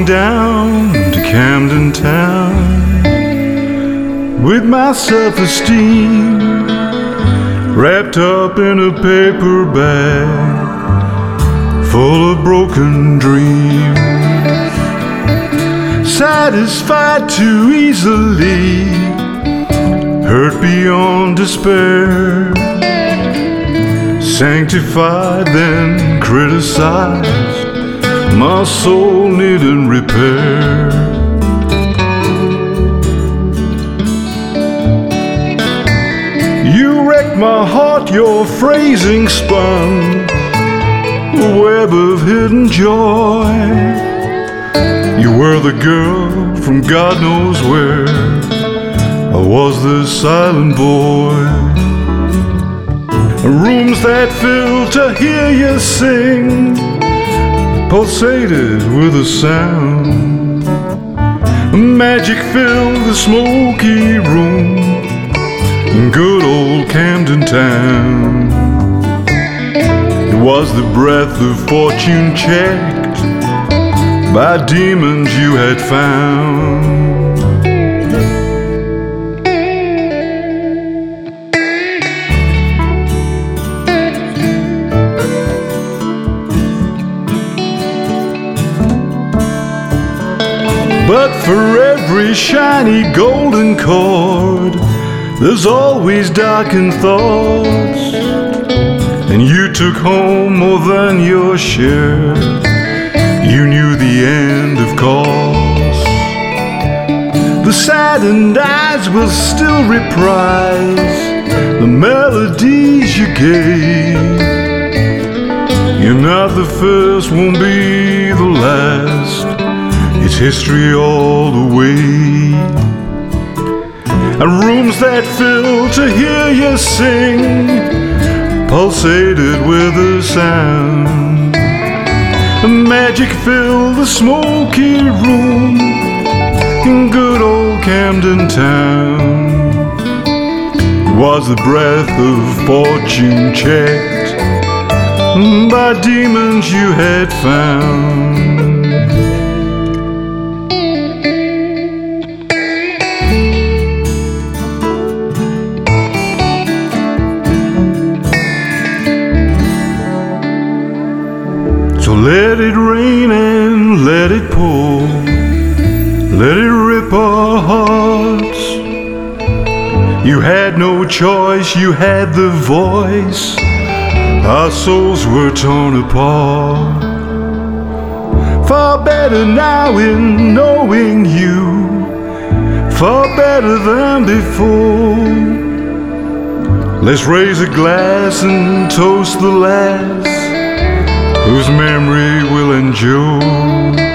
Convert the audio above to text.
down to Camden Town with my self-esteem wrapped up in a paper bag full of broken dreams, satisfied too easily, hurt beyond despair, sanctified then criticized, my soul needing repair. You wrecked my heart, your phrasing spun a web of hidden joy. You were the girl from God knows where, I was the silent boy. Rooms that filled to hear you sing pulsated with a sound. Magic filled the smoky room in good old Camden Town. It was the breath of fortune checked by demons you had found. But for every shiny golden cord, there's always darkened thoughts, and you took home more than your share. You knew the end of course. The saddened eyes will still reprise the melodies you gave. You're not the first, won't be the last. It's history all the way. And rooms that filled to hear you sing pulsated with a sound. And magic filled the smoky room in good old Camden Town. It was the breath of fortune checked by demons you had found. So let it rain and let it pour, let it rip our hearts. You had no choice, you had the voice. Our souls were torn apart. Far better now in knowing you, far better than before. Let's raise a glass and toast the last whose memory will endure.